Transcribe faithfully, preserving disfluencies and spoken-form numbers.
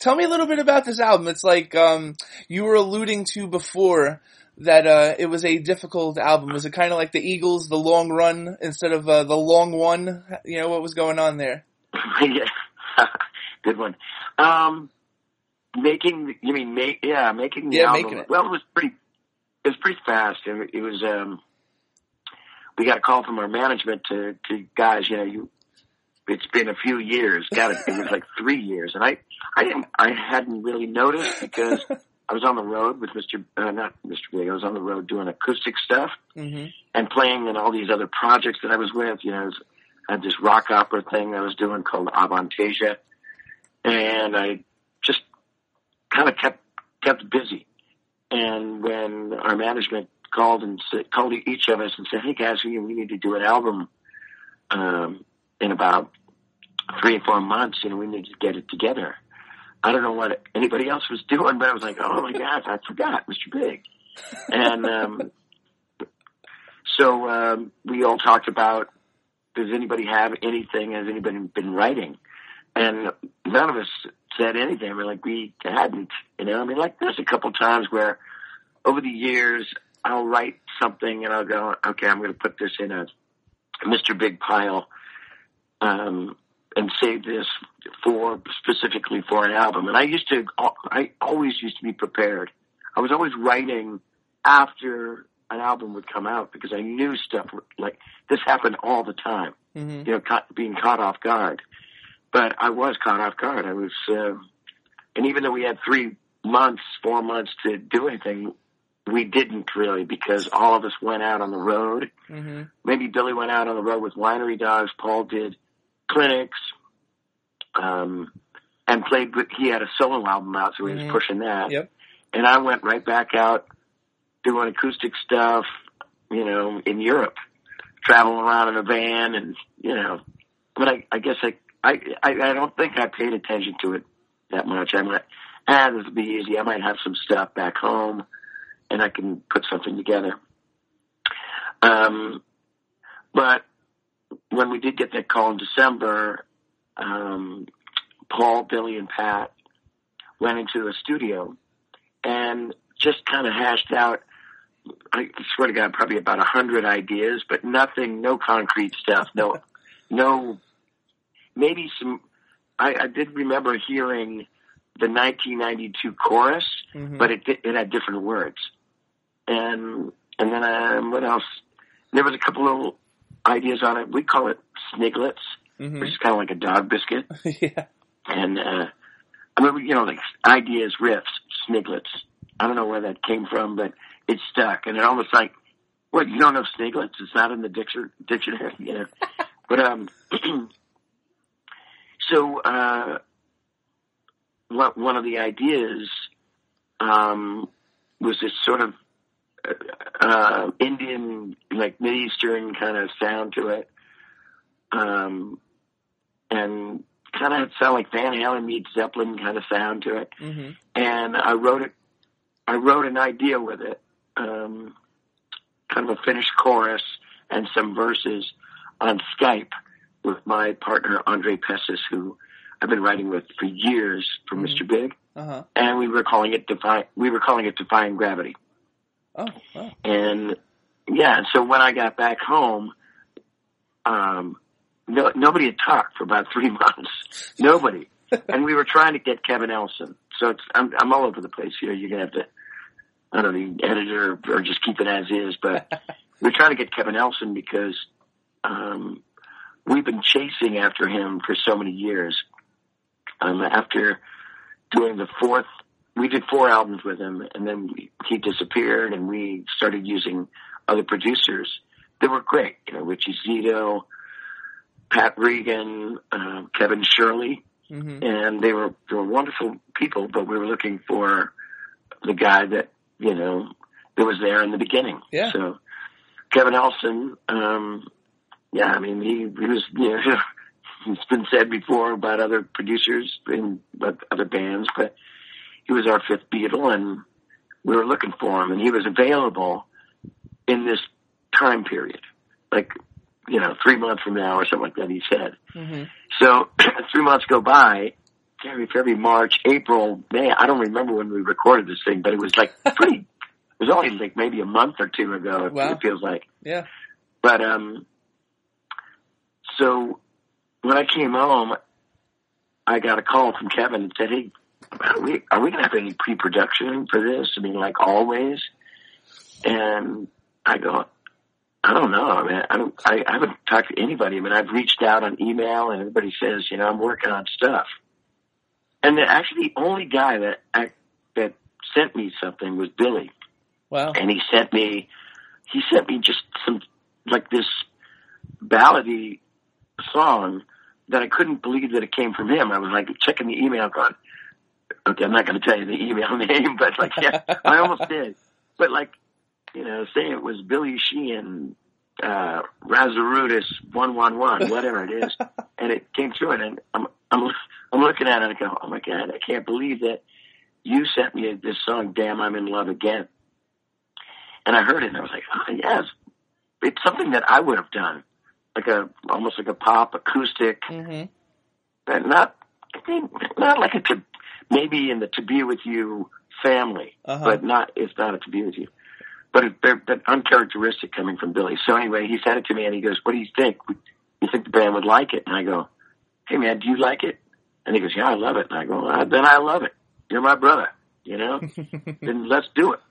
tell me a little bit about this album. It's like um, you were alluding to before that uh, it was a difficult album. Was it kind of like the Eagles, the long run instead of uh, the long one? You know, what was going on there? Yeah, good one. Um, making, you mean make? Yeah, making the yeah, album. Making it. Well, it was pretty. It was pretty fast. It, it was. Um, we got a call from our management to, to guys. You know, you. It's been a few years. Got it. It was like three years, and I, I didn't. I hadn't really noticed because I was on the road with Mister Uh, not Mister Big. I was on the road doing acoustic stuff mm-hmm. and playing in all these other projects that I was with. You know, I, was, I had this rock opera thing I was doing called Avantasia, and I just kind of kept kept busy. And when our management called and said, called each of us and said, "Hey guys, we, we need to do an album um, in about three or four months. You know, we need to get it together." I don't know what anybody else was doing, but I was like, "Oh my gosh, I forgot, Mister Big." And um, so um, we all talked about, does anybody have anything? Has anybody been writing? And none of us said anything. We're like, we hadn't, you know. I mean, like there's a couple times where over the years I'll write something and I'll go, okay, I'm going to put this in a Mister Big pile um, and save this for specifically for an album. And I used to, I always used to be prepared. I was always writing after an album would come out because I knew stuff like this happened all the time. Mm-hmm. You know, caught, being caught off guard. But I was caught off guard. I was, uh, and even though we had three months, four months to do anything, we didn't really because all of us went out on the road. Mm-hmm. Maybe Billy went out on the road with Winery Dogs. Paul did clinics, um, and played with, he had a solo album out, so he mm-hmm. was pushing that. Yep. And I went right back out doing acoustic stuff, you know, in Europe, traveling around in a van and, you know, but I, I guess I, I, I don't think I paid attention to it that much. I might, ah, this will be easy. I might have some stuff back home and I can put something together. Um, but when we did get that call in December, um, Paul, Billy, and Pat went into a studio and just kind of hashed out, I swear to God, probably about a hundred ideas, but nothing, no concrete stuff, no, no, maybe some, I, I did remember hearing the nineteen ninety-two chorus, mm-hmm. but it it had different words. And, and then, um, what else? There was a couple of ideas on it. We call it Sniglets, mm-hmm. which is kind of like a dog biscuit. yeah. And, uh, I remember, you know, like ideas, riffs, Sniglets. I don't know where that came from, but it stuck. And it almost like, what, you don't know Sniglets? It's not in the dictionary, dictionary, you know. But, um, so, uh, one of the ideas, um, was this sort of, uh, Indian, like Mid-Eastern kind of sound to it. Um, and kind of sound like Van Halen meets Zeppelin kind of sound to it. Mm-hmm. And I wrote it, I wrote an idea with it, um, kind of a finished chorus and some verses on Skype with my partner, Andre Pessis, who I've been writing with for years for mm-hmm. Mister Big. Uh-huh. And we were calling it Defy, we were calling it Defying Gravity. Oh, wow. And yeah, so when I got back home, um, no, nobody had talked for about three months. Nobody. And we were trying to get Kevin Elson. So it's, I'm, I'm all over the place here. You're going to have to, I don't know, edit it or, or just keep it as is. But we're trying to get Kevin Elson because, um, we've been chasing after him for so many years. Um, after doing the fourth, we did four albums with him, and then we, he disappeared, and we started using other producers. They were great, you know, Richie Zito, Pat Regan, uh, Kevin Shirley, mm-hmm. and they were they were wonderful people. But we were looking for the guy that you know that was there in the beginning. Yeah. So Kevin Elson, um, yeah, I mean he, he was you know. It's been said before about other producers and other bands, but he was our fifth Beatle, and we were looking for him, and he was available in this time period, like, you know, three months from now or something like that, he said. Mm-hmm. So three months go by, January, February, March, April, May. I don't remember when we recorded this thing, but it was like pretty, it was only like maybe a month or two ago, Wow. it feels like. Yeah. But, um, so when I came home, I got a call from Kevin and said, hey, are we, are we going to have any pre-production for this? I mean, like always. And I go, I don't know. I mean, I don't, I, I haven't talked to anybody. I mean, I've reached out on email and everybody says, you know, I'm working on stuff. And the, actually the only guy that, I, that sent me something was Billy. Wow. And he sent me, he sent me just some, like this ballady song that I couldn't believe that it came from him. I was like checking the email going, okay, I'm not going to tell you the email name, but like, yeah, I almost did. But like, you know, say it was Billy Sheehan, uh, Razarudis one one one, whatever it is. And it came through it and I'm, I'm, I'm looking at it and I go, oh my God, I can't believe that you sent me this song, Damn, I'm in Love Again. And I heard it and I was like, oh yes, it's something that I would have done. Like a, almost like a pop acoustic, mm-hmm. but not, I think, not like a, to, maybe in the To Be With You family, uh-huh. but not, it's not a To Be With You. But it, they're, they're uncharacteristic coming from Billy. So anyway, he sent it to me and he goes, what do you think? You think the band would like it? And I go, hey man, do you like it? And he goes, yeah, I love it. And I go, well, then I love it. You're my brother, you know? Then let's do it.